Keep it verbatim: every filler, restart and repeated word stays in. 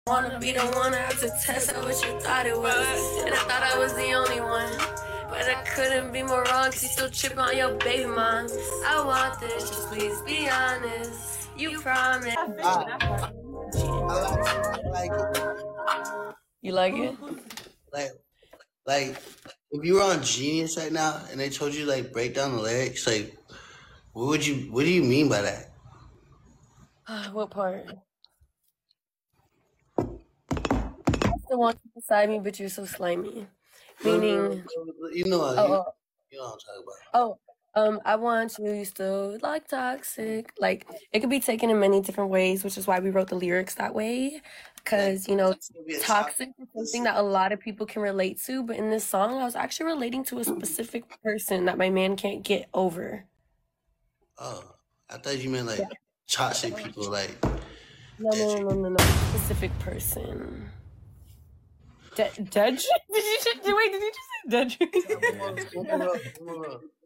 Wanna be the one I have to test out what you thought it was. And I thought I was the only one. But I couldn't be more wrong, cause you still tripping on your baby mom. I want this, just please be honest. You promise. I, I like it. You like it? Like, like, if you were on Genius right now and they told you like break down the lyrics, like, what would you? What do you mean by that? Uh, what part? I still want you beside me, but you're so slimy. Meaning, you know, what, oh, you, oh, you know what I'm talking about. oh, um, I want you, you still like toxic. Like, it could be taken in many different ways, which is why we wrote the lyrics that way. Because, you know, toxic is something that a lot of people can relate to. But in this song, I was actually relating to a specific person that my man can't get over. Oh, I thought you meant like yeah. toxic people, like. No, no, no, no, no, no. Specific person. De- Dedrick? Did you just, wait, did you just say Dedrick?